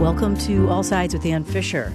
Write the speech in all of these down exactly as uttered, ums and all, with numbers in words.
Welcome to All Sides with Ann Fisher.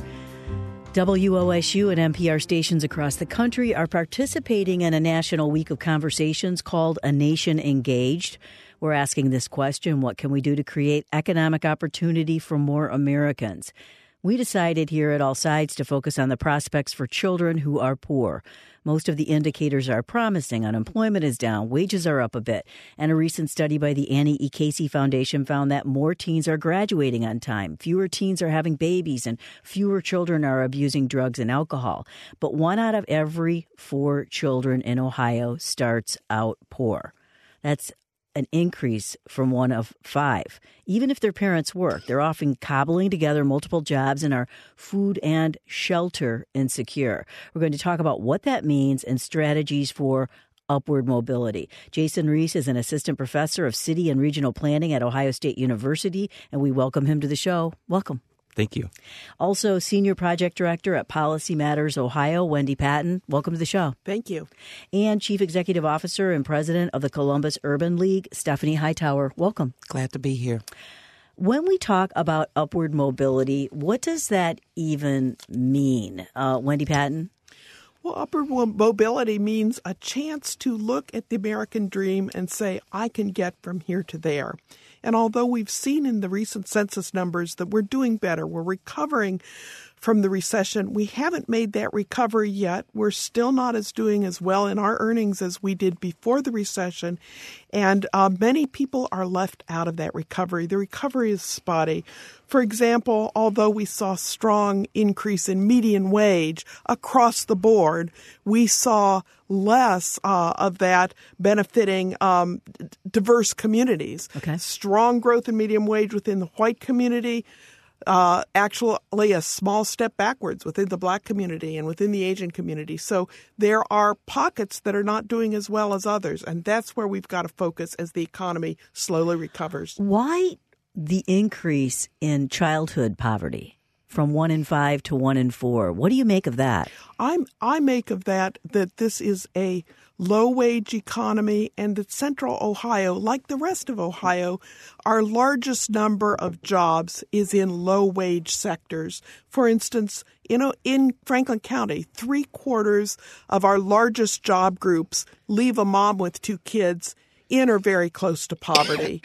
W O S U and N P R stations across the country are participating in a national week of conversations called A Nation Engaged. We're asking this question: what can we do to create economic opportunity for more Americans? We decided here at All Sides to focus on the prospects for children who are poor. Most of the indicators are promising. Unemployment is down, wages are up a bit, and a recent study by the Annie E. Casey Foundation found that more teens are graduating on time, fewer teens are having babies, and fewer children are abusing drugs and alcohol. But one out of every four children in Ohio starts out poor. That's an increase from one of five. Even if their parents work, they're often cobbling together multiple jobs and are food and shelter insecure. We're going to talk about what that means and strategies for upward mobility. Jason Reese is an assistant professor of city and regional planning at Ohio State University, and we welcome him to the show. Welcome. Thank you. Also, Senior Project Director at Policy Matters Ohio, Wendy Patton. Welcome to the show. Thank you. And Chief Executive Officer and President of the Columbus Urban League, Stephanie Hightower. Welcome. Glad to be here. When we talk about upward mobility, what does that even mean? Uh, Wendy Patton? Well, upward mobility means a chance to look at the American dream and say, I can get from here to there. And although we've seen in the recent census numbers that we're doing better, we're recovering from the recession, we haven't made that recovery yet. We're still not as doing as well in our earnings as we did before the recession. And uh, many people are left out of that recovery. The recovery is spotty. For example, although we saw strong increase in median wage across the board, we saw less uh, of that benefiting um, d- diverse communities. Okay. Strong growth in median wage within the white community, uh, actually a small step backwards within the black community and within the Asian community. So there are pockets that are not doing as well as others, and that's where we've got to focus as the economy slowly recovers. Why the increase in childhood poverty from one in five to one in four? What do you make of that? I'm, I make of that that this is a low-wage economy and that Central Ohio, like the rest of Ohio, our largest number of jobs is in low-wage sectors. For instance, you know, in Franklin County, three-quarters of our largest job groups leave a mom with two kids in or very close to poverty.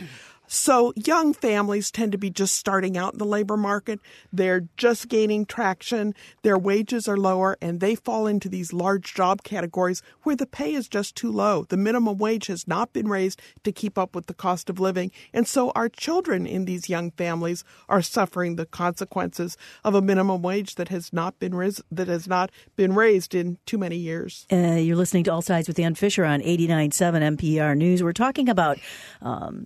So young families tend to be just starting out in the labor market. They're just gaining traction. Their wages are lower, and they fall into these large job categories where the pay is just too low. The minimum wage has not been raised to keep up with the cost of living. And so our children in these young families are suffering the consequences of a minimum wage that has not been ris- that has not been raised in too many years. Uh, you're listening to All Sides with Ann Fisher on eighty-nine point seven N P R News. We're talking about um,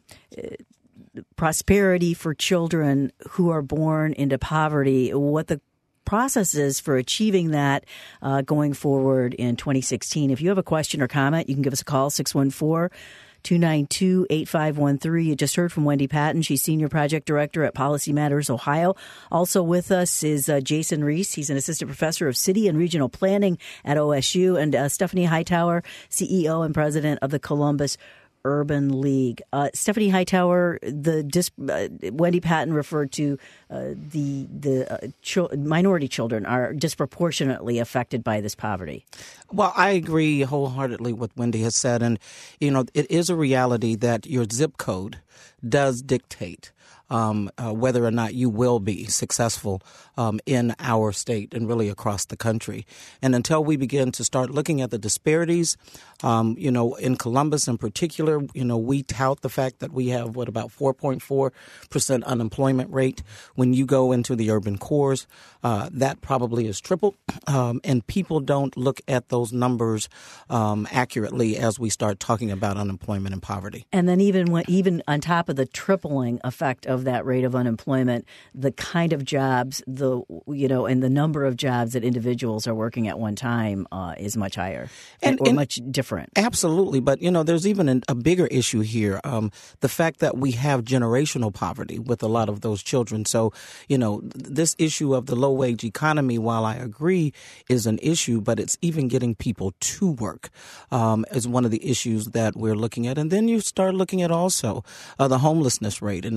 prosperity for children who are born into poverty, what the process is for achieving that uh, going forward in twenty sixteen. If you have a question or comment, you can give us a call, six one four, two nine two, eight five one three. You just heard from Wendy Patton. She's Senior Project Director at Policy Matters Ohio. Also with us is uh, Jason Reese. He's an Assistant Professor of City and Regional Planning at O S U. And uh, Stephanie Hightower, C E O and President of the Columbus Urban League. Uh, Stephanie Hightower, the dis- uh, Wendy Patton referred to uh, the the uh, ch- minority children are disproportionately affected by this poverty. Well, I agree wholeheartedly with Wendy has said, and you know, it is a reality that your zip code does dictate Um, uh, whether or not you will be successful um, in our state and really across the country. And until we begin to start looking at the disparities, um, you know, in Columbus in particular, you know, we tout the fact that we have, what, about four point four percent unemployment rate. When you go into the urban cores, uh, that probably is triple. Um, and people don't look at those numbers um, accurately as we start talking about unemployment and poverty. And then even when, even on top of the tripling effect of that rate of unemployment, the kind of jobs, the you know, and the number of jobs that individuals are working at one time uh, is much higher and, or and much different. Absolutely. But, you know, there's even an, a bigger issue here. Um, the fact that we have generational poverty with a lot of those children. So, you know, this issue of the low wage economy, while I agree is an issue, but it's even getting people to work um, is one of the issues that we're looking at. And then you start looking at also uh, the homelessness rate. And in particular,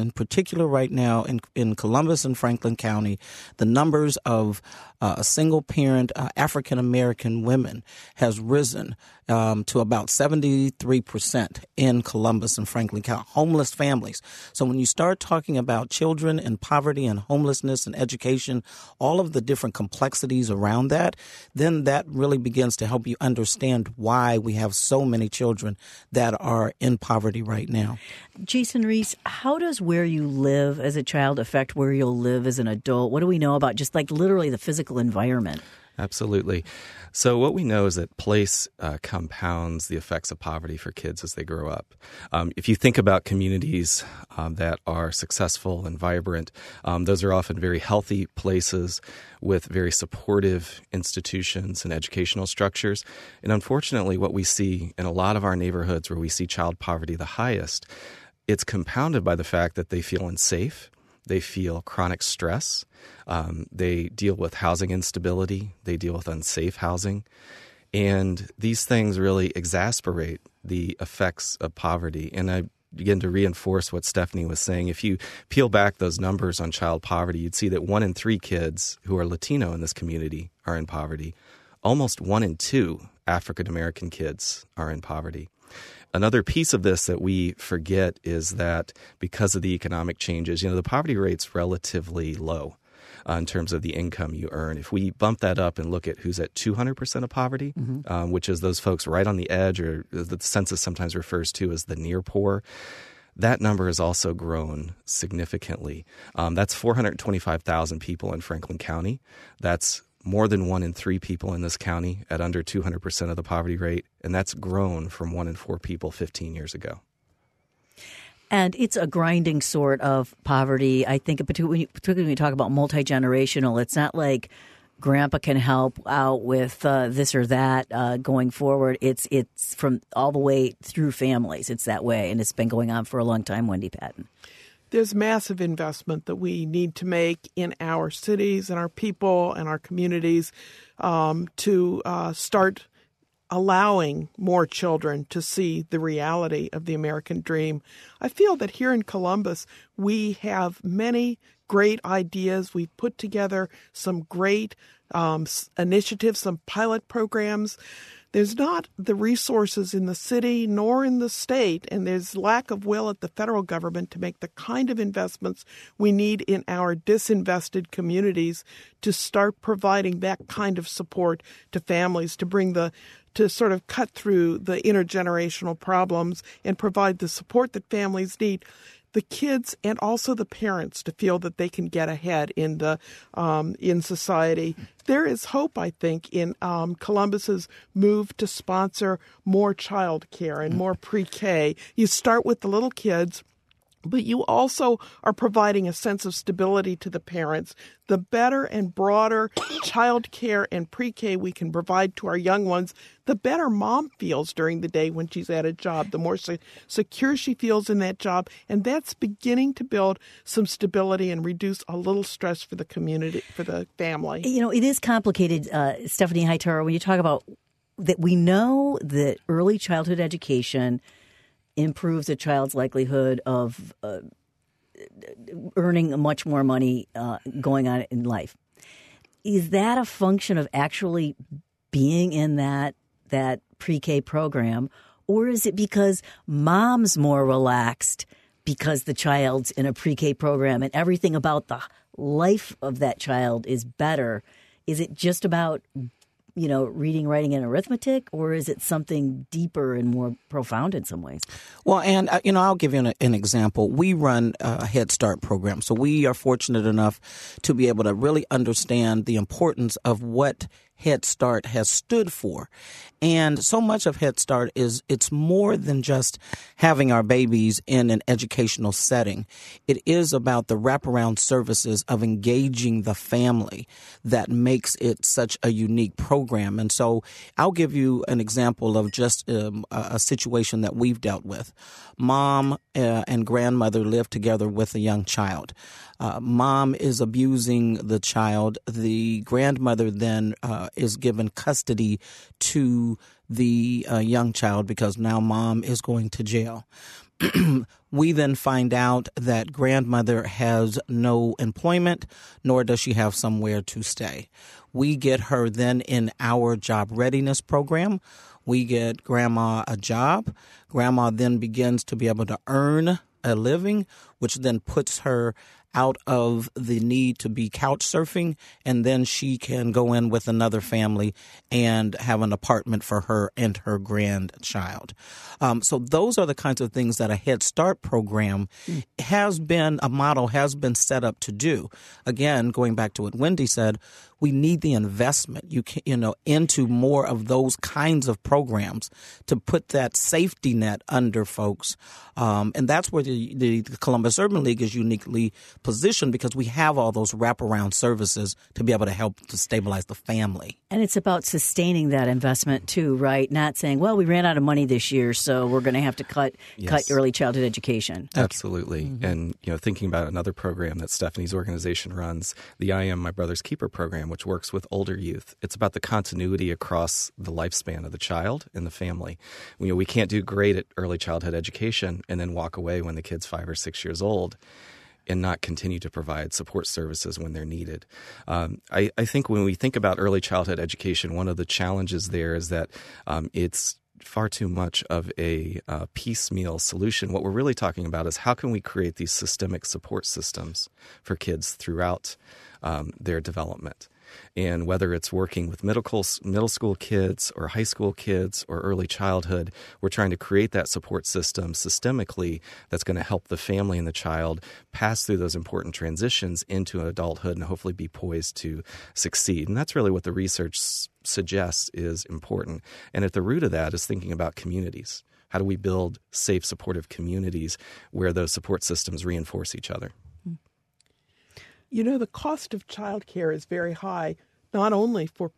particular right now in, in Columbus and Franklin County, the numbers of uh, single-parent uh, African-American women has risen um, to about seventy-three percent in Columbus and Franklin County, homeless families. So when you start talking about children and poverty and homelessness and education, all of the different complexities around that, then that really begins to help you understand why we have so many children that are in poverty right now. Jason Reese, how does where you live as a child affect where you'll live as an adult? What do we know about just like literally the physical environment? Absolutely. So what we know is that place uh, compounds the effects of poverty for kids as they grow up. Um, if you think about communities um, that are successful and vibrant, um, those are often very healthy places with very supportive institutions and educational structures. And unfortunately, what we see in a lot of our neighborhoods where we see child poverty the highest, it's compounded by the fact that they feel unsafe. They feel chronic stress. Um, they deal with housing instability. They deal with unsafe housing. And these things really exasperate the effects of poverty. And I begin to reinforce what Stephanie was saying. If you peel back those numbers on child poverty, you'd see that one in three kids who are Latino in this community are in poverty. Almost one in two African-American kids are in poverty. Another piece of this that we forget is that because of the economic changes, you know, the poverty rate's relatively low uh, in terms of the income you earn. If we bump that up and look at who's at two hundred percent of poverty, mm-hmm. um, which is those folks right on the edge, or the census sometimes refers to as the near poor, that number has also grown significantly. Um, that's four hundred twenty-five thousand people in Franklin County. That's more than one in three people in this county at under two hundred percent of the poverty rate, and that's grown from one in four people fifteen years ago. And it's a grinding sort of poverty. I think particularly when you talk about multi-generational, it's not like grandpa can help out with uh, this or that uh, going forward. It's it's from all the way through families. It's that way, and it's been going on for a long time, Wendy Patton. There's massive investment that we need to make in our cities and our people and our communities um, to uh, start allowing more children to see the reality of the American dream. I feel that here in Columbus, we have many great ideas. We've put together some great um, initiatives, some pilot programs. There's not the resources in the city nor in the state, and there's lack of will at the federal government to make the kind of investments we need in our disinvested communities to start providing that kind of support to families, to bring the to sort of cut through the intergenerational problems and provide the support that families need. The kids and also the parents to feel that they can get ahead in the um, in society. There is hope, I think, in um, Columbus's move to sponsor more child care and more pre-K. You start with the little kids, but you also are providing a sense of stability to the parents. The better and broader child care and pre-K we can provide to our young ones, the better mom feels during the day when she's at a job, the more se- secure she feels in that job. And that's beginning to build some stability and reduce a little stress for the community, for the family. You know, it is complicated, uh, Stephanie Hightower, when you talk about that we know that early childhood education improves a child's likelihood of uh, earning much more money uh, going on in life. Is that a function of actually being in that that pre-K program, or is it because mom's more relaxed because the child's in a pre-K program and everything about the life of that child is better? Is it just about, you know, reading, writing, and arithmetic, or is it something deeper and more profound in some ways? Well, and, uh, you know, I'll give you an, an example. We run a Head Start program, so we are fortunate enough to be able to really understand the importance of what Head Start has stood for. And so much of Head Start is it's more than just having our babies in an educational setting. It is about the wraparound services of engaging the family that makes it such a unique program. And so I'll give you an example of just um, a, a situation that we've dealt with. Mom uh, and grandmother live together with a young child. Uh, mom is abusing the child. The grandmother then uh, is given custody to the uh, young child because now mom is going to jail. we then find out that grandmother has no employment, nor does she have somewhere to stay. We get her then in our job readiness program. We get grandma a job. Grandma then begins to be able to earn a living, which then puts her out of the need to be couch surfing, and then she can go in with another family and have an apartment for her and her grandchild. Um, so those are the kinds of things that a Head Start program mm. has been, a model has been set up to do. Again, going back to what Wendy said, we need the investment, you can, you know, into more of those kinds of programs to put that safety net under folks. Um, and that's where the, the Columbus Urban League is uniquely positioned, because we have all those wraparound services to be able to help to stabilize the family. And it's about sustaining that investment too, right? Not saying, well, we ran out of money this year, so we're going to have to cut yes. cut early childhood education. Absolutely. Mm-hmm. And, you know, thinking about another program that Stephanie's organization runs, the I Am My Brother's Keeper program, which works with older youth. It's about the continuity across the lifespan of the child and the family. You know, we can't do great at early childhood education and then walk away when the kid's five or six years old and not continue to provide support services when they're needed. Um, I, I think when we think about early childhood education, one of the challenges there is that um, it's far too much of a uh, piecemeal solution. What we're really talking about is how can we create these systemic support systems for kids throughout um, their development. And whether it's working with middle middle school kids or high school kids or early childhood, we're trying to create that support system systemically that's going to help the family and the child pass through those important transitions into adulthood and hopefully be poised to succeed. And that's really what the research s- suggests is important. And at the root of that is thinking about communities. How do we build safe, supportive communities where those support systems reinforce each other? You know, the cost of childcare is very high, not only for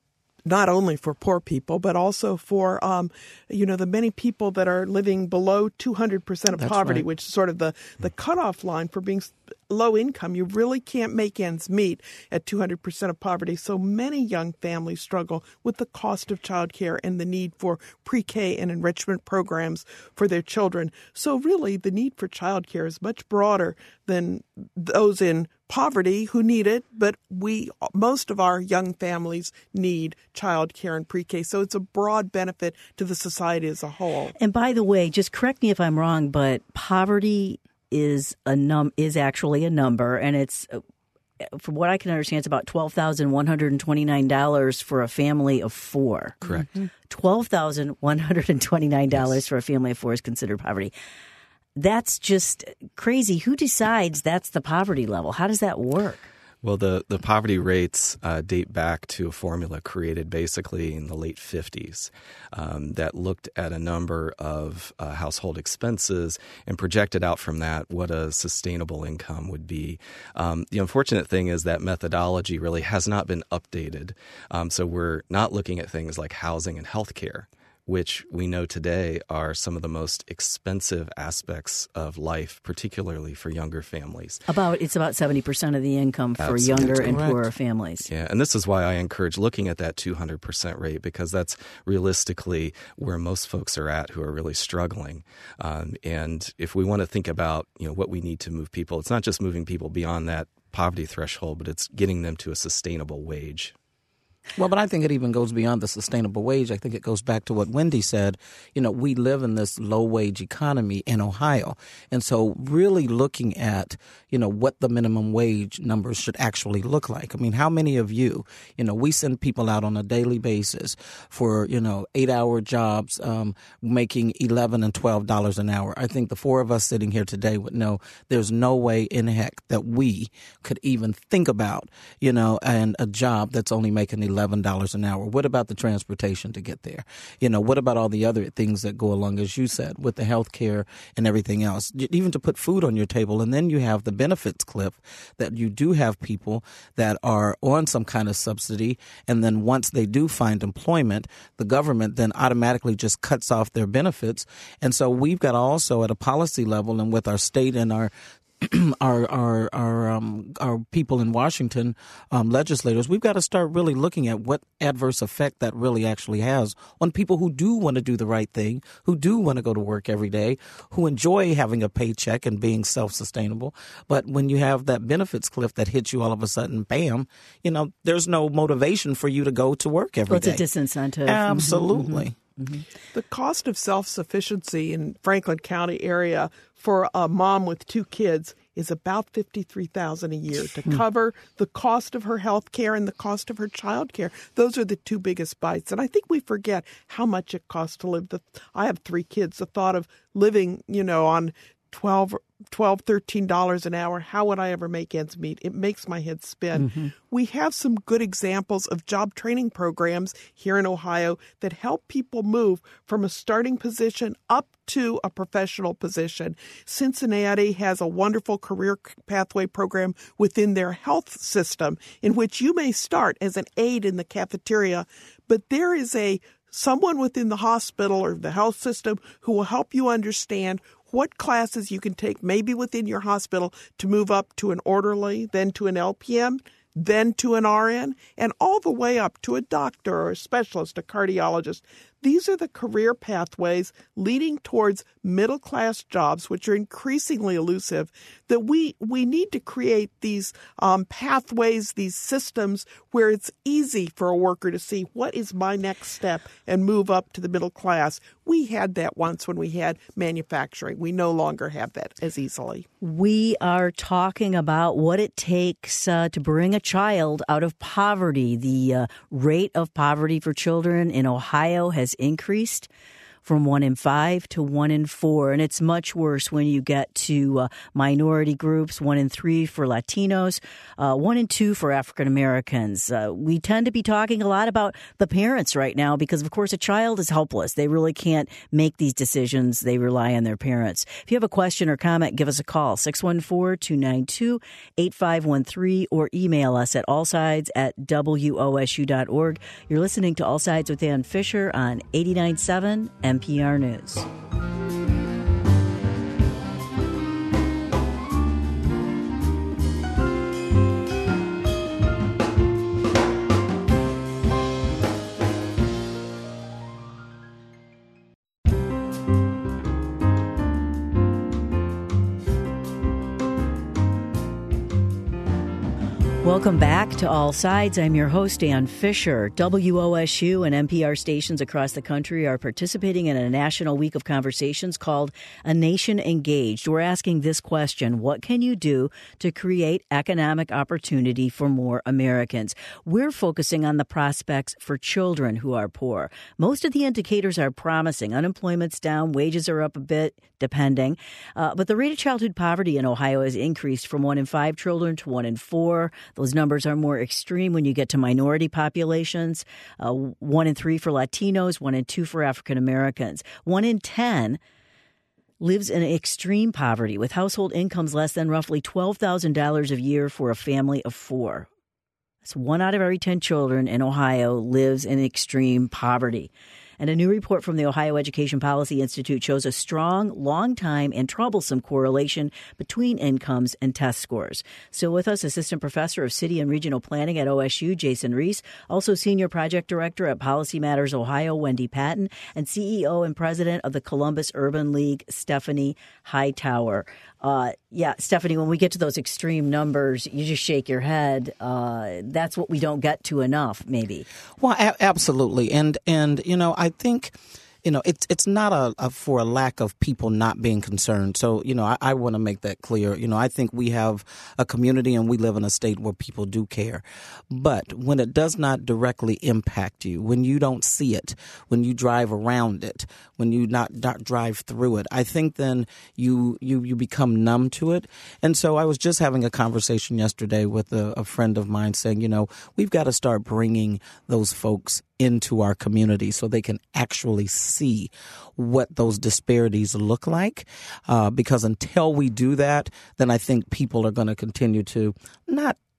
not only for poor people, but also for, um, you know, the many people that are living below two hundred percent of That's poverty, right. which is sort of the, the cutoff line for being low income. You really can't make ends meet at two hundred percent of poverty. So many young families struggle with the cost of childcare and the need for pre-K and enrichment programs for their children. So really, the need for childcare is much broader than those in poverty who need it, but we most of our young families need childcare and pre-K. So it's a broad benefit to the society as a whole. And by the way, just correct me if I'm wrong, but poverty is a num is actually a number, and it's, from what I can understand, it's about twelve thousand one hundred twenty-nine dollars for a family of four. Correct. Mm-hmm. twelve thousand one hundred twenty-nine dollars yes. for a family of four is considered poverty. That's just crazy. Who decides that's the poverty level? How does that work? Well, the, the poverty rates uh, date back to a formula created basically in the late fifties um, that looked at a number of uh, household expenses and projected out from that what a sustainable income would be. Um, the unfortunate thing is that methodology really has not been updated. Um, so we're not looking at things like housing and healthcare, which we know today are some of the most expensive aspects of life, particularly for younger families. About It's about seventy percent of the income for Absolutely. younger and Correct. poorer families. Yeah, and this is why I encourage looking at that two hundred percent rate, because that's realistically where most folks are at who are really struggling. Um, and if we want to think about, you know, what we need to move people, it's not just moving people beyond that poverty threshold, but it's getting them to a sustainable wage. Well, but I think it even goes beyond the sustainable wage. I think it goes back to what Wendy said. You know, we live in this low-wage economy in Ohio. And so really looking at, you know, what the minimum wage numbers should actually look like. I mean, how many of you, you know, we send people out on a daily basis for, you know, eight-hour jobs um, making eleven and twelve dollars an hour. I think the four of us sitting here today would know there's no way in heck that we could even think about, you know, and a job that's only making eleven dollars an hour. What about the transportation to get there? You know, what about all the other things that go along, as you said, with the health care and everything else, even to put food on your table. And then you have the benefits cliff that you do have people that are on some kind of subsidy. And then once they do find employment, the government then automatically just cuts off their benefits. And so we've got also at a policy level and with our state and our our our our um, our people in Washington, um, legislators, we've got to start really looking at what adverse effect that really actually has on people who do want to do the right thing, who do want to go to work every day, who enjoy having a paycheck and being self-sustainable. But when you have that benefits cliff that hits you all of a sudden, bam, you know, there's no motivation for you to go to work every well, day. It's a disincentive. Absolutely. Mm-hmm. Mm-hmm. The cost of self-sufficiency in Franklin County area for a mom with two kids is about fifty-three thousand dollars a year to cover the cost of her health care and the cost of her child care. Those are the two biggest bites. And I think we forget how much it costs to live. The, I have three kids. The thought of living, you know, on twelve, thirteen dollars an hour, how would I ever make ends meet? It makes my head spin. Mm-hmm. We have some good examples of job training programs here in Ohio that help people move from a starting position up to a professional position. Cincinnati has a wonderful career pathway program within their health system in which you may start as an aide in the cafeteria, but there is a someone within the hospital or the health system who will help you understand what classes you can take maybe within your hospital to move up to an orderly, then to an L P M, then to an R N, and all the way up to a doctor or a specialist, a cardiologist. These are the career pathways leading towards middle-class jobs, which are increasingly elusive, that we, we need to create these um, pathways, these systems where it's easy for a worker to see what is my next step and move up to the middle class. We had that once when we had manufacturing. We no longer have that as easily. We are talking about what it takes uh, to bring a child out of poverty. The uh, rate of poverty for children in Ohio has increased from one in five to one in four. And it's much worse when you get to uh, minority groups, one in three for Latinos, uh, one in two for African Americans. Uh, we tend to be talking a lot about the parents right now because, of course, a child is helpless. They really can't make these decisions. They rely on their parents. If you have a question or comment, give us a call, six one four, two nine two, eight five one three, or email us at allsides at W O S U dot org. You're listening to All Sides with Ann Fisher on eighty-nine point seven N P R News. Welcome back to All Sides. I'm your host, Ann Fisher. W O S U and N P R stations across the country are participating in a national week of conversations called A Nation Engaged. We're asking this question: what can you do to create economic opportunity for more Americans? We're focusing on the prospects for children who are poor. Most of the indicators are promising. Unemployment's down, wages are up a bit, depending. Uh, but the rate of childhood poverty in Ohio has increased from one in five children to one in four. Those numbers are more extreme when you get to minority populations. Uh, one in three for Latinos, one in two for African Americans. One in ten lives in extreme poverty with household incomes less than roughly twelve thousand dollars a year for a family of four. That's one out of every ten children in Ohio lives in extreme poverty. And a new report from the Ohio Education Policy Institute shows a strong, long-time, and troublesome correlation between incomes and test scores. Still with us, Assistant Professor of City and Regional Planning at O S U, Jason Reese, also Senior Project Director at Policy Matters Ohio, Wendy Patton, and C E O and President of the Columbus Urban League, Stephanie Hightower. Uh, yeah, Stephanie, when we get to those extreme numbers, you just shake your head. Uh, that's what we don't get to enough, maybe. Well, a- absolutely. And, and, you know, I think, you know, it's it's not a, a for a lack of people not being concerned. So, you know, I, I want to make that clear. You know, I think we have a community and we live in a state where people do care. But when it does not directly impact you, when you don't see it, when you drive around it, when you not, not drive through it, I think then you, you, you become numb to it. And so I was just having a conversation yesterday with a, a friend of mine saying, you know, we've got to start bringing those folks into our community so they can actually see what those disparities look like. Uh, because until we do that, then I think people are going to continue to not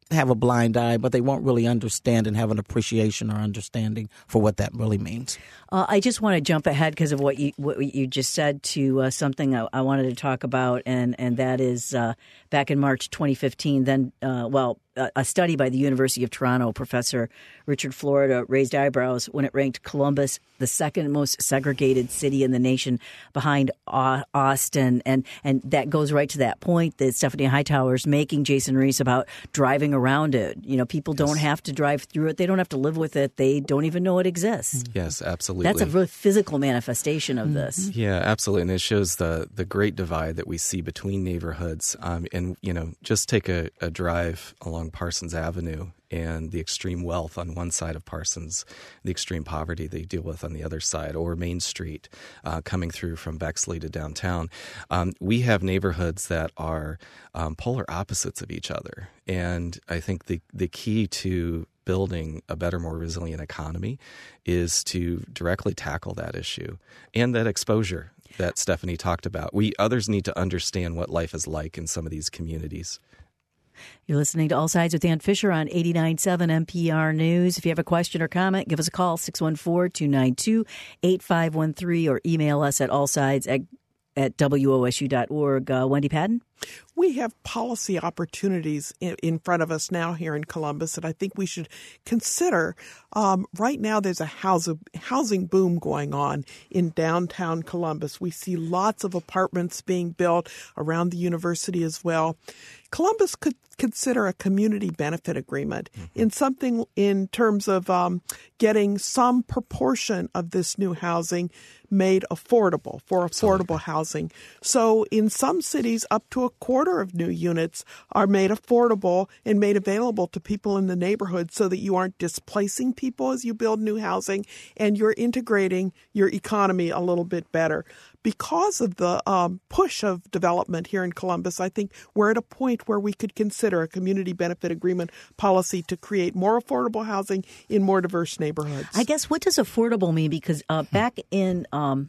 have a blind eye, but they won't really understand and have an appreciation or understanding for what that really means. Uh, I just want to jump ahead because of what you what you just said to uh, something I, I wanted to talk about, and and that is uh, back in March twenty fifteen. Then, uh, well, a, a study by the University of Toronto, Professor Richard Florida, raised eyebrows when it ranked Columbus the second most segregated city in the nation, behind Austin, and and that goes right to that point that Stephanie Hightower is making, Jason Reese, about driving around it. You know, people don't yes. have to drive through it; they don't have to live with it; they don't even know it exists. Yes, absolutely. That's a really physical manifestation of this. Yeah, absolutely, and it shows the the great divide that we see between neighborhoods. Um, and you know, just take a, a drive along Parsons Avenue and the extreme wealth on one side of Parsons, the extreme poverty they deal with on the other side, or Main Street uh, coming through from Bexley to downtown. Um, we have neighborhoods that are um, polar opposites of each other. And I think the, the key to building a better, more resilient economy is to directly tackle that issue and that exposure that Stephanie talked about. We others need to understand what life is like in some of these communities. You're listening to All Sides with Ann Fisher on eighty-nine point seven N P R News. If you have a question or comment, give us a call, six one four, two nine two, eight five one three, or email us at allsides at, at W O S U dot org. Uh, Wendy Patton? We have policy opportunities in, in front of us now here in Columbus that I think we should consider. Um, right now, there's a house, housing boom going on in downtown Columbus. We see lots of apartments being built around the university as well. Columbus could consider a community benefit agreement mm-hmm. in something in terms of um, getting some proportion of this new housing made affordable for affordable Absolutely. housing. So in some cities, up to a quarter of new units are made affordable and made available to people in the neighborhood so that you aren't displacing people as you build new housing and you're integrating your economy a little bit better. Because of the um, push of development here in Columbus, I think we're at a point where we could consider a community benefit agreement policy to create more affordable housing in more diverse neighborhoods. I guess, what does affordable mean? Because uh, back in um,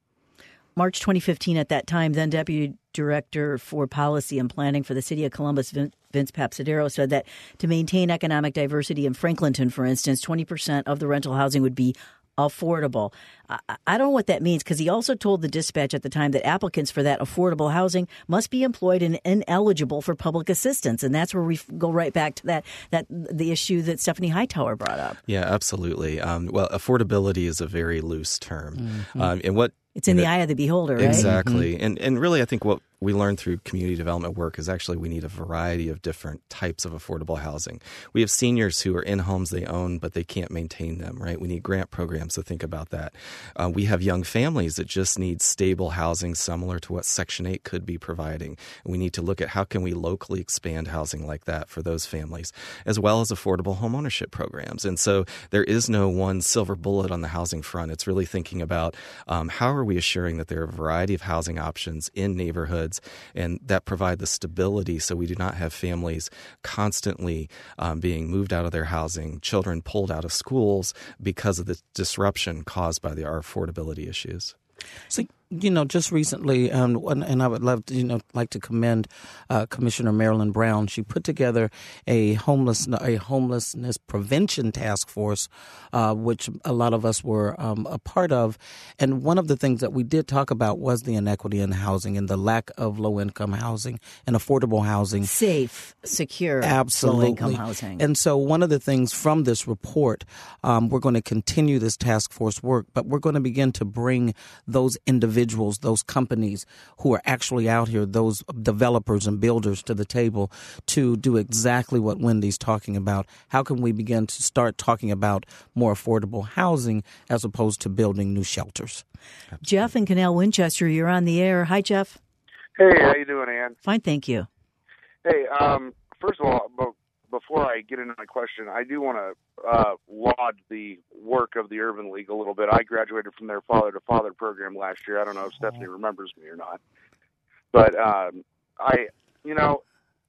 March twenty fifteen, at that time, then Deputy Director for Policy and Planning for the City of Columbus, Vince Papsadero, said that to maintain economic diversity in Franklinton, for instance, twenty percent of the rental housing would be affordable. I, I don't know what that means, because he also told the Dispatch at the time that applicants for that affordable housing must be employed and ineligible for public assistance. And that's where we go right back to that, that the issue that Stephanie Hightower brought up. Yeah, absolutely. Um, well, affordability is a very loose term. Mm-hmm. Um, and what It's in you the know, eye of the beholder, right? Exactly. Mm-hmm. And and really, I think what we learned through community development work is actually we need a variety of different types of affordable housing. We have seniors who are in homes they own, but they can't maintain them, right? We need grant programs to think about that. Uh, we have young families that just need stable housing similar to what Section eight could be providing. And we need to look at how can we locally expand housing like that for those families, as well as affordable homeownership programs. And so there is no one silver bullet on the housing front. It's really thinking about um, how are we assuring that there are a variety of housing options in neighborhoods and that provide the stability so we do not have families constantly um, being moved out of their housing, children pulled out of schools because of the disruption caused by the, our affordability issues. So, you know, just recently, um, and I would love to, you know, like to commend uh, Commissioner Marilyn Brown. She put together a homeless a homelessness prevention task force, uh, which a lot of us were um, a part of. And one of the things that we did talk about was the inequity in housing and the lack of low income housing and affordable housing, safe, secure, absolutely low income housing. And so, one of the things from this report, um, we're going to continue this task force work, but we're going to begin to bring those individuals. individuals, those companies who are actually out here, those developers and builders to the table to do exactly what Wendy's talking about. How can we begin to start talking about more affordable housing as opposed to building new shelters? Jeff in Canal Winchester, you're on the air. Hi, Jeff. Hey, how you doing, Ann? Fine, thank you. Hey, um, first of all, before I get into my question, I do want to uh, laud the work of the Urban League a little bit. I graduated from their Father to Father program last year. I don't know if Stephanie remembers me or not, but um, I, you know,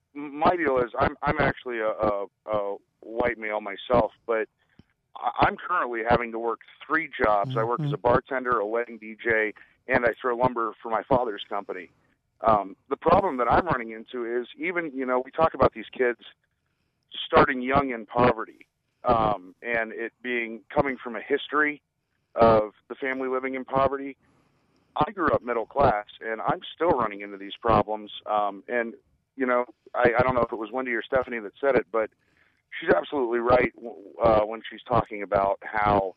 my deal is I'm I'm actually a, a, a white male myself, but I'm currently having to work three jobs. Mm-hmm. I work as a bartender, a wedding D J, and I throw lumber for my father's company. Um, the problem that I'm running into is even, you know, we talk about these kids starting young in poverty, um, and it being coming from a history of the family living in poverty. I grew up middle class, and I'm still running into these problems. Um, and, you know, I, I don't know if it was Wendy or Stephanie that said it, but she's absolutely right uh, when she's talking about how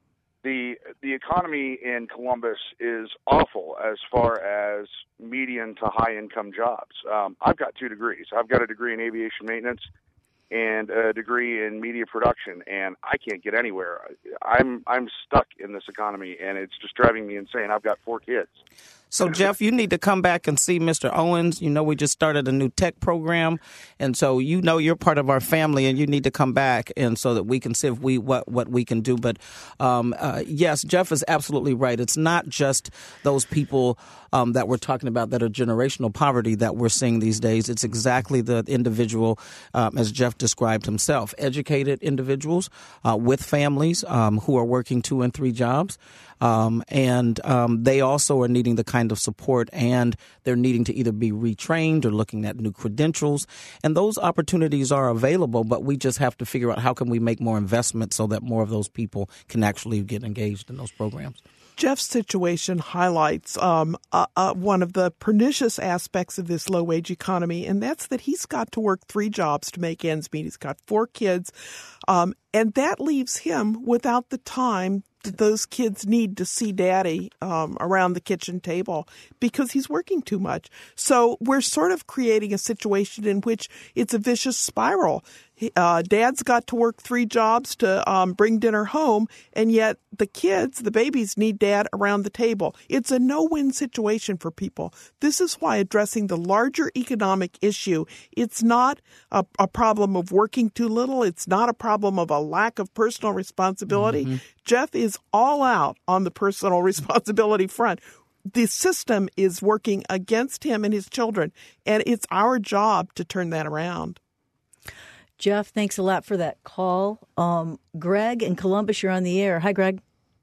the the economy in Columbus is awful as far as median to high-income jobs. Um, I've got two degrees. I've got a degree in aviation maintenance and a degree in media production, and I can't get anywhere. I'm I'm stuck in this economy, and it's just driving me insane. I've got four kids. So, Jeff, you need to come back and see Mister Owens. You know, we just started a new tech program, and so you know you're part of our family, and you need to come back, and so that we can see if we what what we can do. But um, uh, yes, Jeff is absolutely right. It's not just those people um, that we're talking about that are generational poverty that we're seeing these days. It's exactly the individual, um, as Jeff described himself, educated individuals uh, with families um, who are working two and three jobs. Um, and um, they also are needing the kind of support, and they're needing to either be retrained or looking at new credentials. And those opportunities are available, but we just have to figure out how can we make more investment so that more of those people can actually get engaged in those programs. Jeff's situation highlights um, uh, uh, one of the pernicious aspects of this low-wage economy, and that's that he's got to work three jobs to make ends meet. He's got four kids, um, and that leaves him without the time that those kids need to see Daddy um, around the kitchen table because he's working too much. So we're sort of creating a situation in which it's a vicious spiral. Uh, Dad's got to work three jobs to um, bring dinner home, and yet the kids, the babies, need Dad around the table. It's a no-win situation for people. This is why addressing the larger economic issue, it's not a, a problem of working too little. It's not a problem of a lack of personal responsibility. Mm-hmm. Jeff is all out on the personal responsibility front. The system is working against him and his children, and it's our job to turn that around. Jeff, thanks a lot for that call. Um, Greg in Columbus, you're on the air. Hi, Greg.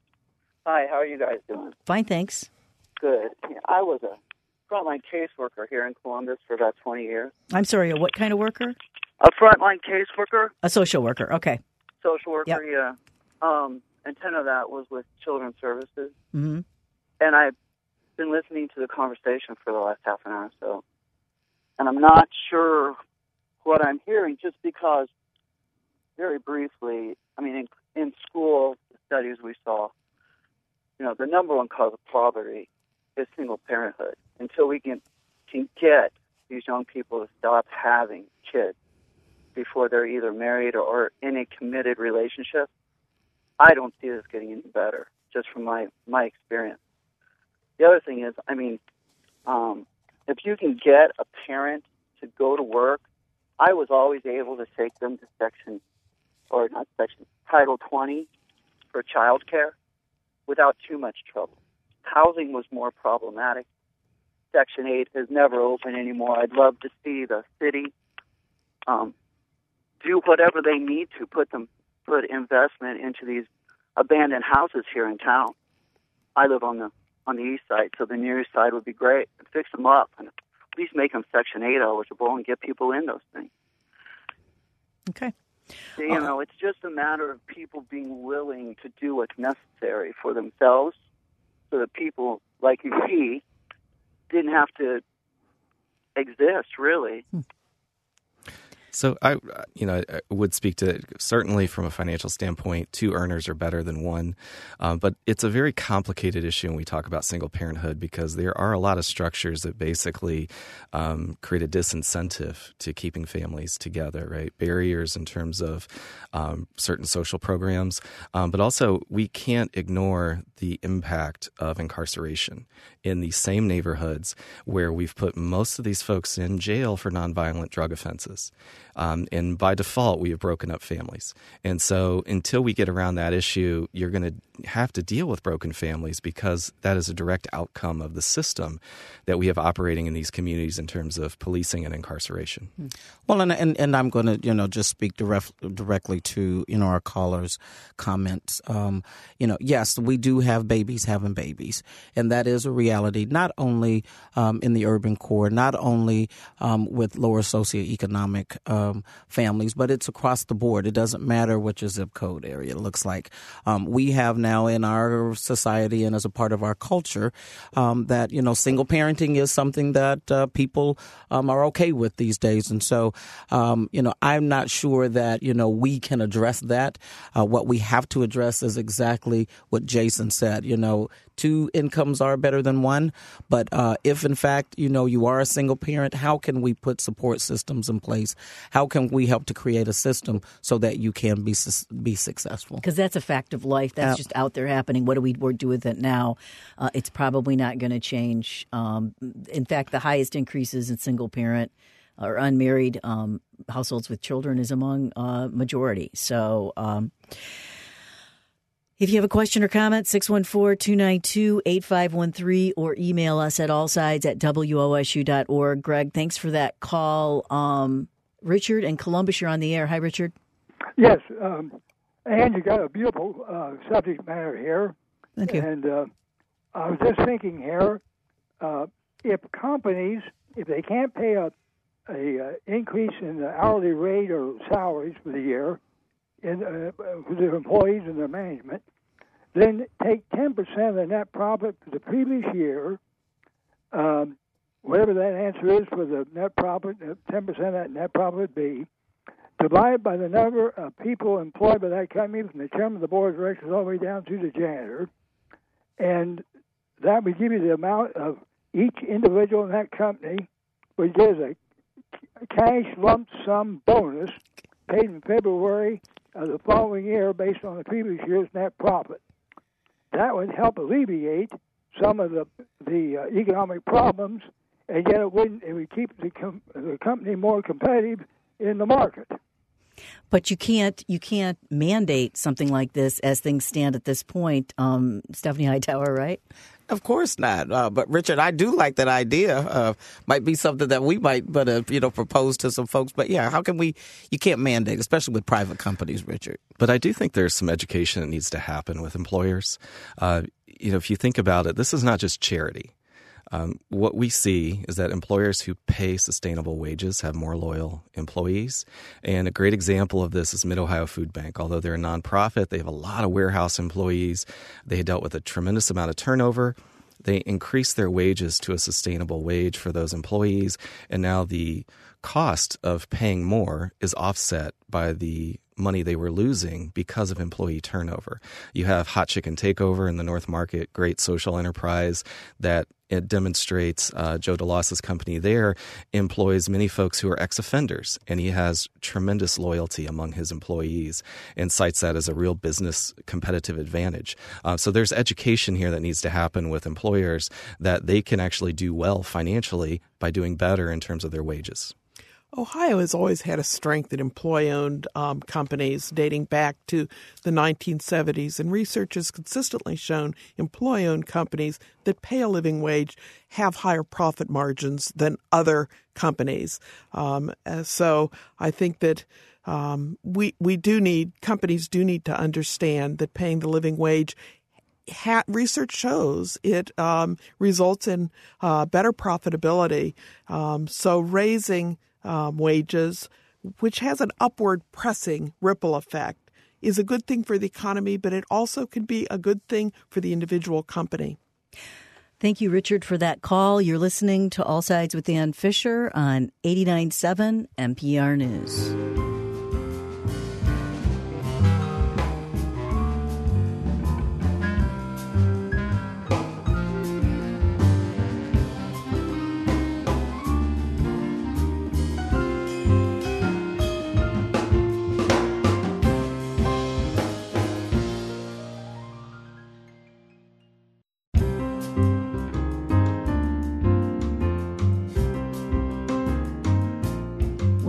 Hi, how are you guys doing? Fine, thanks. Good. I was a frontline caseworker here in Columbus for about twenty years. I'm sorry, what kind of worker? A frontline caseworker. A social worker, okay. Social worker, yep. yeah. Um, and ten of that was with Children's Services. Mm-hmm. And I've been listening to the conversation for the last half an hour or so. And I'm not sure what I'm hearing, just because, very briefly, I mean, in, in school, the studies we saw, you know, the number one cause of poverty is single parenthood. Until we can, can get these young people to stop having kids before they're either married or, or in a committed relationship, I don't see this getting any better, just from my, my experience. The other thing is, I mean, um, if you can get a parent to go to work, I was always able to take them to section, or not section, Title twenty for child care without too much trouble. Housing was more problematic. Section eight is never open anymore. I'd love to see the city um, do whatever they need to put them put investment into these abandoned houses here in town. I live on the on the east side, so the nearest side would be great. Fix them up and at least make them Section eight eligible and get people in those things. Okay. You know, it's just a matter of people being willing to do what's necessary for themselves so that people like you see didn't have to exist, really. Hmm. So I, you know, I would speak to certainly from a financial standpoint, two earners are better than one, um, but it's a very complicated issue when we talk about single parenthood because there are a lot of structures that basically um, create a disincentive to keeping families together, right? Barriers in terms of um, certain social programs, um, but also we can't ignore the impact of incarceration in these same neighborhoods where we've put most of these folks in jail for nonviolent drug offenses. Um, and by default, we have broken up families. And so until we get around that issue, you're going to have to deal with broken families because that is a direct outcome of the system that we have operating in these communities in terms of policing and incarceration. Well, and and, and I'm going to, you know, just speak direct, directly to, you know, our callers' comments. Um, you know, yes, we do have babies having babies, and that is a reality, not only um, in the urban core, not only um, with lower socioeconomic um, families, but it's across the board. It doesn't matter what your zip code area looks like. Um, we have now in our society and as a part of our culture um, that, you know, single parenting is something that uh, people um, are okay with these days. And so, um, you know, I'm not sure that, you know, we can address that. Uh, what we have to address is exactly what Jason said. You know, two incomes are better than one. But uh, if, in fact, you know, you are a single parent, how can we put support systems in place? How can we help to create a system so that you can be be successful? Because that's a fact of life. That's uh, just out there happening. What do we do with it now? Uh, it's probably not going to change. Um, in fact, the highest increases in single parent or unmarried um, households with children is among uh, majority. So um, if you have a question or comment, six one four, two nine two, eight five one three or email us at allsides at W O S U dot org. Greg, thanks for that call. Um, Richard in Columbus, you're on the air. Hi, Richard. Yes, um, and you got a beautiful uh, subject matter here. Thank you. And uh, I was just thinking here, uh, if companies, if they can't pay a, a uh, increase in the hourly rate or salaries for the year in, uh, for their employees and their management, then take ten percent of the net profit for the previous year, um, whatever that answer is for the net profit, ten percent of that net profit would be, divided by the number of people employed by that company, from the chairman of the board of directors all the way down to the janitor, and that would give you the amount of each individual in that company, which is a cash lump sum bonus paid in February of the following year based on the previous year's net profit. That would help alleviate some of the the uh, economic problems, and yet it wouldn't. It would keep the, com- the company more competitive in the market. But you can't you can't mandate something like this as things stand at this point, um, Stephanie Hightower, right? Of course not. Uh, but Richard, I do like that idea. Uh, might be something that we might, but uh, you know, propose to some folks. But yeah, how can we? You can't mandate, especially with private companies, Richard. But I do think there's some education that needs to happen with employers. Uh, you know, if you think about it, this is not just charity. Um, what we see is that employers who pay sustainable wages have more loyal employees. And a great example of this is Mid-Ohio Food Bank. Although they're a nonprofit, they have a lot of warehouse employees. They dealt with a tremendous amount of turnover. They increased their wages to a sustainable wage for those employees. And now the cost of paying more is offset by the money they were losing because of employee turnover. You have Hot Chicken Takeover in the North Market, great social enterprise that it demonstrates uh, Joe DeLoss's company there employs many folks who are ex-offenders, and he has tremendous loyalty among his employees and cites that as a real business competitive advantage. Uh, so there's education here that needs to happen with employers that they can actually do well financially by doing better in terms of their wages. Ohio has always had a strength in employee-owned um, companies dating back to the nineteen seventies, and research has consistently shown employee-owned companies that pay a living wage have higher profit margins than other companies. Um, so I think that um, we we do need, companies do need to understand that paying the living wage, Ha- research shows it um, results in uh, better profitability. Um, so raising um, wages, which has an upward pressing ripple effect, is a good thing for the economy, but it also can be a good thing for the individual company. Thank you, Richard, for that call. You're listening to All Sides with Ann Fisher on eighty-nine point seven N P R News.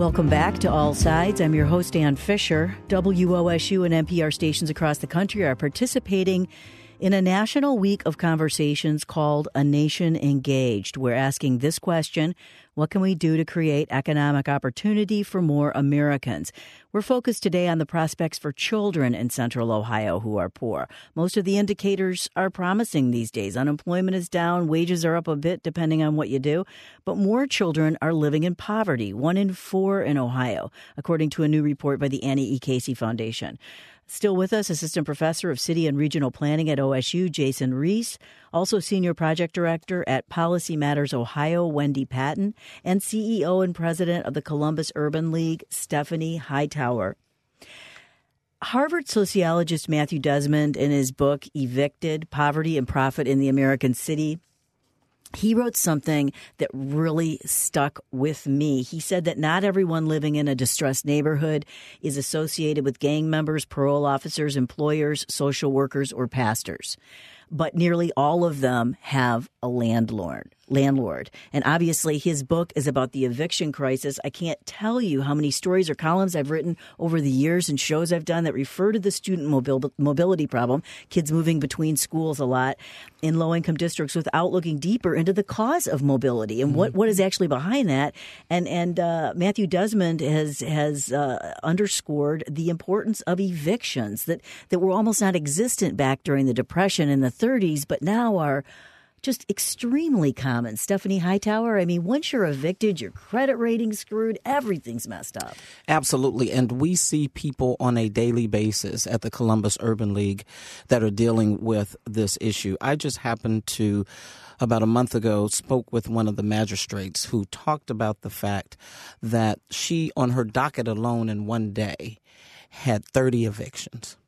Welcome back to All Sides. I'm your host, Ann Fisher. W O S U and N P R stations across the country are participating in a national week of conversations called A Nation Engaged. We're asking this question: what can we do to create economic opportunity for more Americans? We're focused today on the prospects for children in Central Ohio who are poor. Most of the indicators are promising these days. Unemployment is down, wages are up a bit depending on what you do, but more children are living in poverty, one in four in Ohio, according to a new report by the Annie E. Casey Foundation. Still with us, Assistant Professor of City and Regional Planning at O S U, Jason Reese. Also Senior Project Director at Policy Matters Ohio, Wendy Patton. And C E O and President of the Columbus Urban League, Stephanie Hightower. Harvard sociologist Matthew Desmond, in his book Evicted: Poverty and Profit in the American City, he wrote something that really stuck with me. He said that not everyone living in a distressed neighborhood is associated with gang members, parole officers, employers, social workers, or pastors. But nearly all of them have a landlord. landlord. And obviously his book is about the eviction crisis. I can't tell you how many stories or columns I've written over the years and shows I've done that refer to the student mobil- mobility problem, kids moving between schools a lot in low-income districts, without looking deeper into the cause of mobility and what, what is actually behind that. And and uh, Matthew Desmond has has uh, underscored the importance of evictions that, that were almost non-existent back during the Depression in the thirties, but now are just extremely common. Stephanie Hightower, I mean, once you're evicted, your credit rating's screwed, everything's messed up. Absolutely. And we see people on a daily basis at the Columbus Urban League that are dealing with this issue. I just happened to, about a month ago, spoke with one of the magistrates who talked about the fact that she, on her docket alone in one day, had thirty evictions.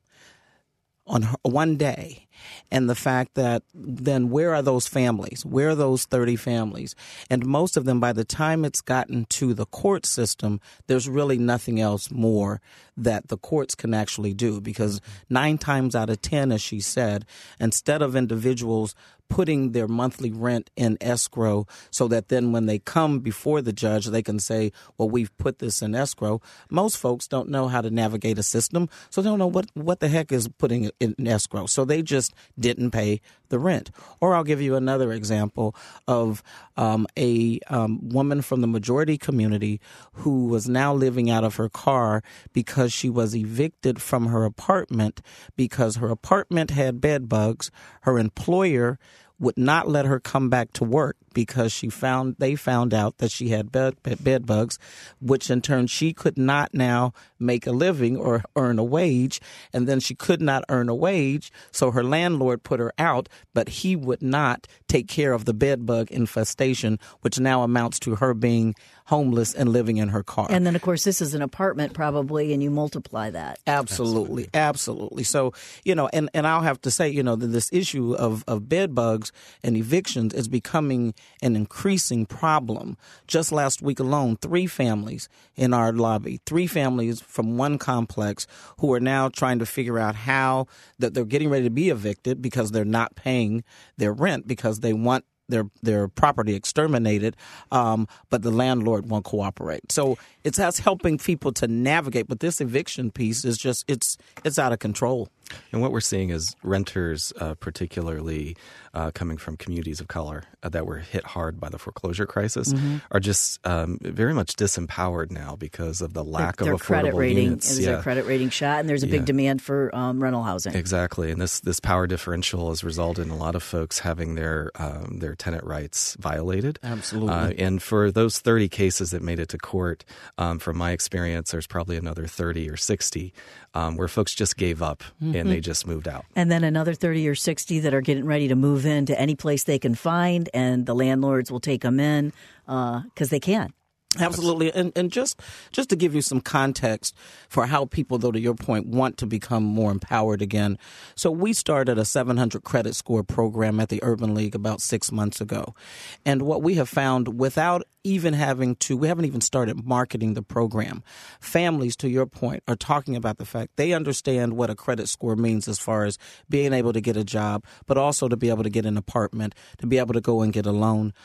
On her, one day. And the fact that then where are those families? Where are those thirty families? And most of them, by the time it's gotten to the court system, there's really nothing else more that the courts can actually do, because nine times out of ten, as she said, instead of individuals putting their monthly rent in escrow so that then when they come before the judge, they can say, well, we've put this in escrow. Most folks don't know how to navigate a system, so they don't know what, what the heck is putting it in escrow. So they just didn't pay the rent. Or I'll give you another example of um, a um, woman from the majority community who was now living out of her car because she was evicted from her apartment because her apartment had bed bugs. Her employer would not let her come back to work because she found they found out that she had bed, bed bugs, which in turn she could not now make a living or earn a wage. And then she could not earn a wage. So her landlord put her out, but he would not take care of the bed bug infestation, which now amounts to her being homeless and living in her car. And then, of course, this is an apartment probably, and you multiply that. Absolutely. Absolutely. So, you know, and, and I'll have to say, you know, that this issue of, of bed bugs and evictions is becoming an increasing problem. Just last week alone, three families in our lobby, three families from one complex who are now trying to figure out how that they're getting ready to be evicted because they're not paying their rent because they want their their property exterminated, um, but the landlord won't cooperate. So it's us helping people to navigate. But this eviction piece is just it's it's out of control. And what we're seeing is renters, uh, particularly uh, coming from communities of color uh, that were hit hard by the foreclosure crisis, mm-hmm. are just um, very much disempowered now because of the lack their, of their affordable credit rating, units. Is yeah. their credit rating shot, and there's a big yeah. demand for um, rental housing. Exactly, and this this power differential has resulted in a lot of folks having their um, their tenant rights violated. Absolutely. Uh, and for those thirty cases that made it to court, um, from my experience, there's probably another thirty or sixty um, where folks just gave up mm-hmm. and they just moved out. And then another thirty or sixty that are getting ready to move into any place they can find, and the landlords will take them in because uh, they can. Absolutely. And and just just to give you some context for how people, though, to your point, want to become more empowered again. So we started a seven hundred credit score program at the Urban League about six months ago. And what we have found, without even having to, we haven't even started marketing the program. Families, to your point, are talking about the fact they understand what a credit score means as far as being able to get a job, but also to be able to get an apartment, to be able to go and get a loan.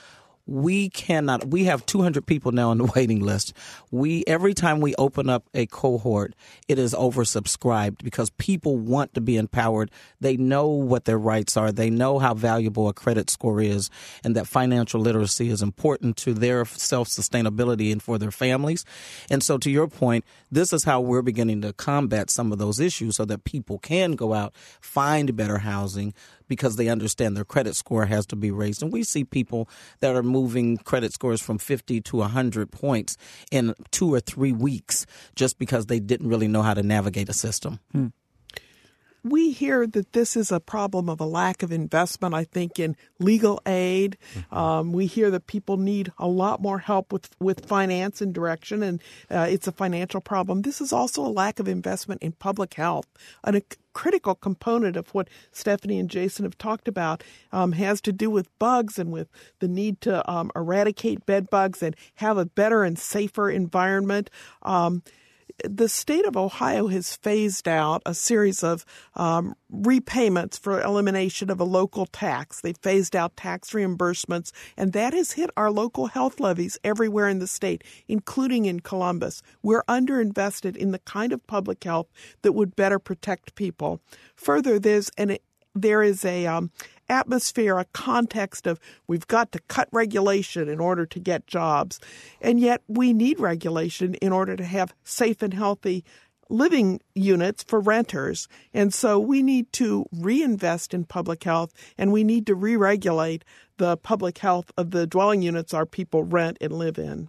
We cannot, we have two hundred people now on the waiting list. We, every time we open up a cohort, it is oversubscribed because people want to be empowered. They know what their rights are. They know how valuable a credit score is and that financial literacy is important to their self-sustainability and for their families. And so to your point, this is how we're beginning to combat some of those issues so that people can go out, find better housing, because they understand their credit score has to be raised. And we see people that are moving credit scores from fifty to one hundred points in two or three weeks just because they didn't really know how to navigate a system. Hmm. We hear that this is a problem of a lack of investment, I think, in legal aid. Mm-hmm. Um, we hear that people need a lot more help with, with finance and direction, and uh, it's a financial problem. This is also a lack of investment in public health. And a critical component of what Stephanie and Jason have talked about um, has to do with bugs and with the need to um, eradicate bed bugs and have a better and safer environment. Um, The state of Ohio has phased out a series of um, repayments for elimination of a local tax. They phased out tax reimbursements, and that has hit our local health levies everywhere in the state, including in Columbus. We're underinvested in the kind of public health that would better protect people. Further, there's an there is a um, atmosphere, a context of we've got to cut regulation in order to get jobs. And yet we need regulation in order to have safe and healthy living units for renters. And so we need to reinvest in public health, and we need to re-regulate the public health of the dwelling units our people rent and live in.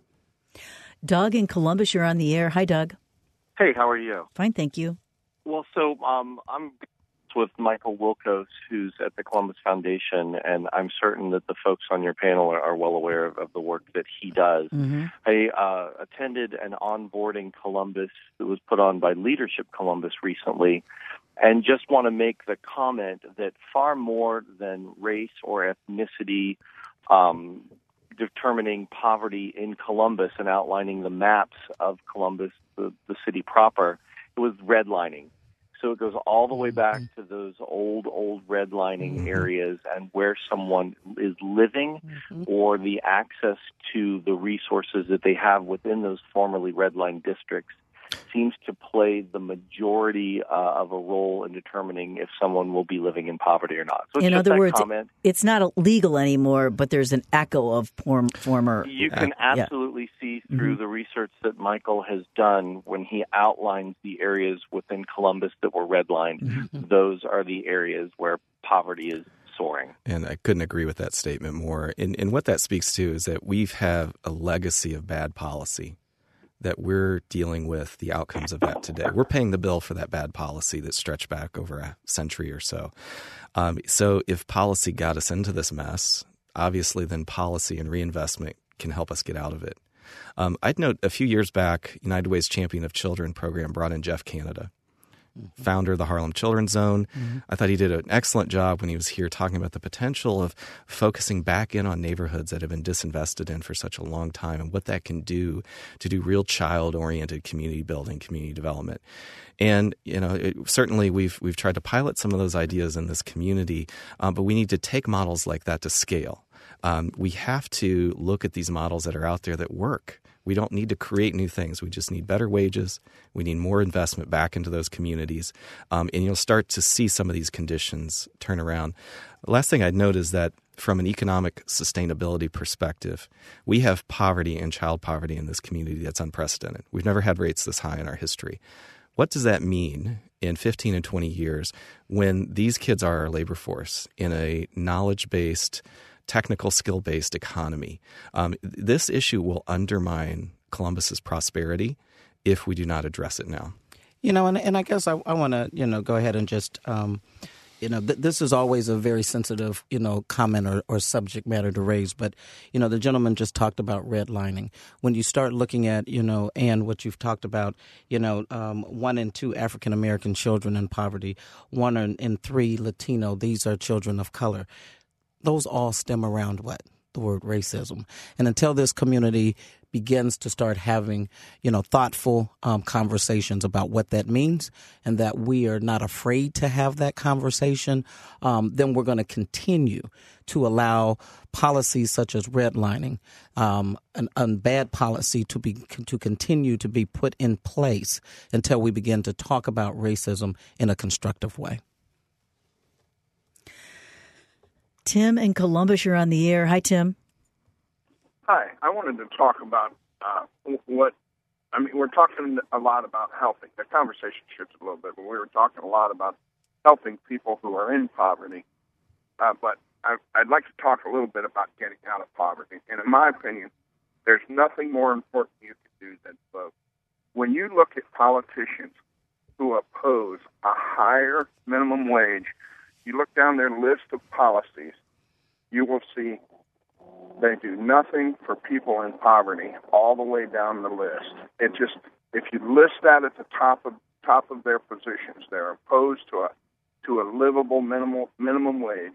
Doug in Columbus, you're on the air. Hi, Doug. Hey, how are you? Fine, thank you. Well, so um, I'm with Michael Wilkos, who's at the Columbus Foundation, and I'm certain that the folks on your panel are, are well aware of, of the work that he does. Mm-hmm. I uh, attended an onboarding Columbus that was put on by Leadership Columbus recently, and just want to make the comment that far more than race or ethnicity um, determining poverty in Columbus and outlining the maps of Columbus, the, the city proper, it was redlining. So it goes all the way back to those old, old redlining mm-hmm. areas and where someone is living mm-hmm. or the access to the resources that they have within those formerly redlined districts seems to play the majority uh, of a role in determining if someone will be living in poverty or not. So in other words, comment. It's not illegal anymore, but there's an echo of former. You can uh, absolutely yeah. see through mm-hmm. the research that Michael has done when he outlines the areas within Columbus that were redlined. Mm-hmm. Those are the areas where poverty is soaring. And I couldn't agree with that statement more. And, and what that speaks to is that we've had a legacy of bad policy, that we're dealing with the outcomes of that today. We're paying the bill for that bad policy that stretched back over a century or so. Um, so if policy got us into this mess, obviously then policy and reinvestment can help us get out of it. Um, I'd note a few years back, United Way's Champion of Children program brought in Jeff Canada, mm-hmm. founder of the Harlem Children's Zone. Mm-hmm. I thought he did an excellent job when he was here talking about the potential of focusing back in on neighborhoods that have been disinvested in for such a long time and what that can do to do real child-oriented community building, community development. And, you know, it, certainly we've we've tried to pilot some of those ideas in this community, um, but we need to take models like that to scale. Um, we have to look at these models that are out there that work. We don't need to create new things. We just need better wages. We need more investment back into those communities. Um, and you'll start to see some of these conditions turn around. The last thing I'd note is that from an economic sustainability perspective, we have poverty and child poverty in this community that's unprecedented. We've never had rates this high in our history. What does that mean in fifteen and twenty years when these kids are our labor force in a knowledge-based, technical skill-based economy? Um, this issue will undermine Columbus's prosperity if we do not address it now. You know, and, and I guess I, I want to, you know, go ahead and just, um, you know, th- this is always a very sensitive, you know, comment or, or subject matter to raise. But, you know, the gentleman just talked about redlining. When you start looking at, you know, and what you've talked about, you know, um, one in two African-American children in poverty, one in, in three Latino, these are children of color. Those all stem around what? The word racism. And until this community begins to start having, you know, thoughtful um, conversations about what that means, and that we are not afraid to have that conversation, um, then we're going to continue to allow policies such as redlining um, and, and bad policy to be to continue to be put in place until we begin to talk about racism in a constructive way. Tim in Columbus, you're on the air. Hi, Tim. Hi. I wanted to talk about uh, what, I mean, we're talking a lot about helping. The conversation shifts a little bit, but we were talking a lot about helping people who are in poverty. Uh, but I, I'd like to talk a little bit about getting out of poverty. And in my opinion, there's nothing more important you can do than vote. When you look at politicians who oppose a higher minimum wage, you look down their list of policies, you will see they do nothing for people in poverty all the way down the list. It just, if you list that at the top of top of their positions, they're opposed to a to a livable minimum minimum wage.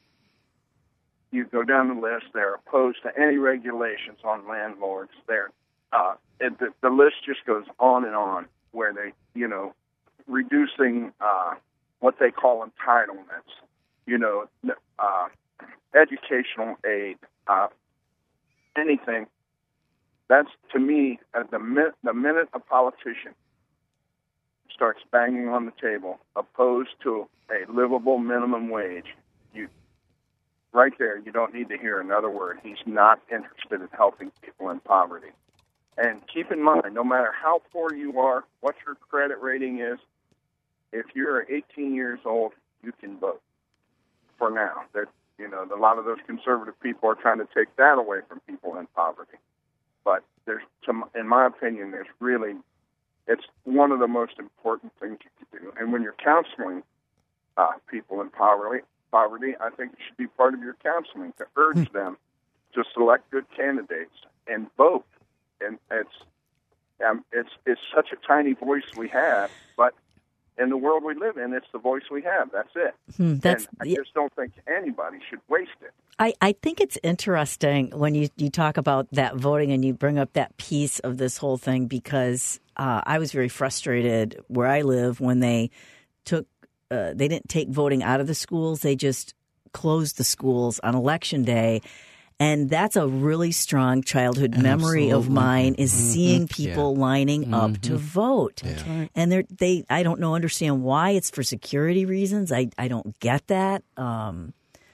You go down the list, they're opposed to any regulations on landlords. They're uh, it, the, the list just goes on and on, where they, you know, reducing uh, what they call entitlements, you know, uh, educational aid, uh, anything. That's, to me, uh, the, minute, the minute a politician starts banging on the table opposed to a livable minimum wage, you right there, you don't need to hear another word. He's not interested in helping people in poverty. And keep in mind, no matter how poor you are, what your credit rating is, if you're eighteen years old, you can vote. For now, They're, you know, a lot of those conservative people are trying to take that away from people in poverty. But there's, some, in my opinion, there's really, it's one of the most important things you can do. And when you're counseling uh, people in poverty, poverty, I think it should be part of your counseling to urge them to select good candidates and vote. And it's um, it's it's such a tiny voice we have, but in the world we live in, it's the voice we have. That's it. Hmm, that's, and I just don't think anybody should waste it. I, I think it's interesting when you, you talk about that voting and you bring up that piece of this whole thing, because uh, I was very frustrated where I live when they took uh, they didn't take voting out of the schools. They just closed the schools on Election Day. And that's a really strong childhood memory Absolutely. Of mine, is mm-hmm. seeing people yeah. lining mm-hmm. up to vote. That's right. And they're, they, I don't know, understand why. It's for security reasons. I, I don't get that. Um,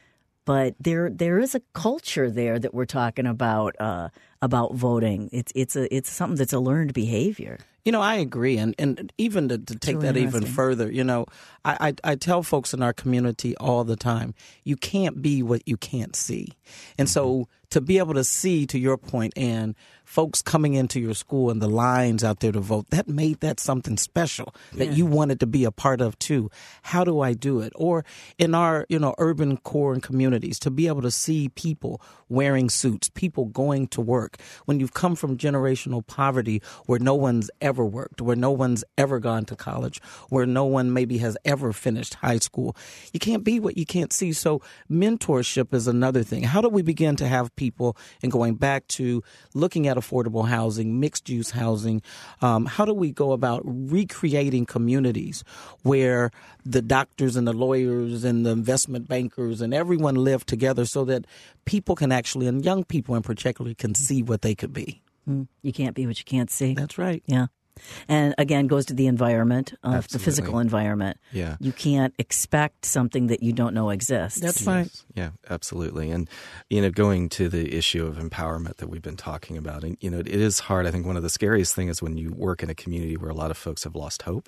but there there is a culture there that we're talking about uh, about voting. It's it's a it's something that's a learned behavior. You know, I agree. And, and even to, to take really that even further, you know, I, I, I tell folks in our community all the time, you can't be what you can't see. And so to be able to see, to your point, and folks coming into your school and the lines out there to vote, that made that something special that yeah. you wanted to be a part of too. How do I do it? Or in our, you know, urban core and communities, to be able to see people wearing suits, people going to work. When you've come from generational poverty where no one's ever worked, where no one's ever gone to college, where no one maybe has ever finished high school, you can't be what you can't see. So mentorship is another thing. How do we begin to have people, and going back to looking at affordable housing, mixed-use housing, um, how do we go about recreating communities where the doctors and the lawyers and the investment bankers and everyone live together so that people can actually, and young people in particular, can see what they could be? Mm, you can't be what you can't see. That's right. Yeah. And again, goes to the environment, of Absolutely. The physical environment. Yeah. You can't expect something that you don't know exists. That's yes. right. Yeah, absolutely. And, you know, going to the issue of empowerment that we've been talking about, and, you know, it is hard. I think one of the scariest things is when you work in a community where a lot of folks have lost hope.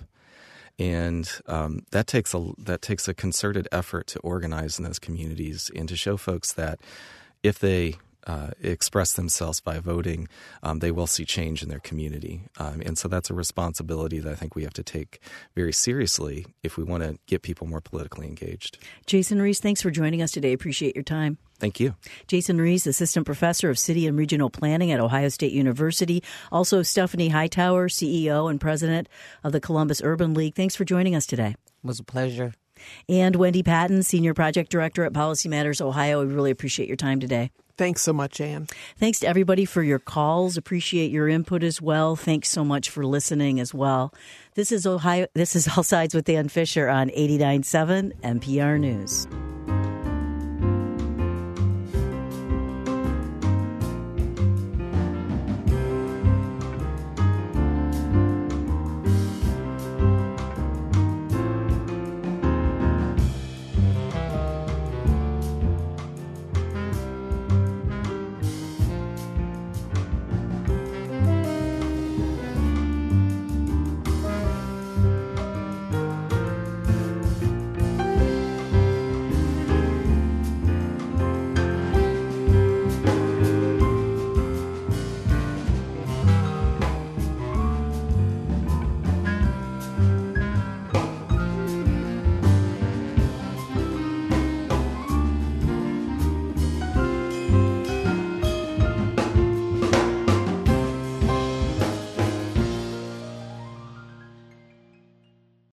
And um, that takes a that takes a concerted effort to organize in those communities and to show folks that if they Uh, express themselves by voting, um, they will see change in their community. Um, and so that's a responsibility that I think we have to take very seriously if we want to get people more politically engaged. Jason Reese, thanks for joining us today. Appreciate your time. Thank you. Jason Reese, Assistant Professor of City and Regional Planning at Ohio State University. Also, Stephanie Hightower, C E O and President of the Columbus Urban League. Thanks for joining us today. It was a pleasure. And Wendy Patton, Senior Project Director at Policy Matters Ohio. We really appreciate your time today. Thanks so much, Ann. Thanks to everybody for your calls. Appreciate your input as well. Thanks so much for listening as well. This is Ohio. This is All Sides with Ann Fisher on eighty-nine point seven N P R News.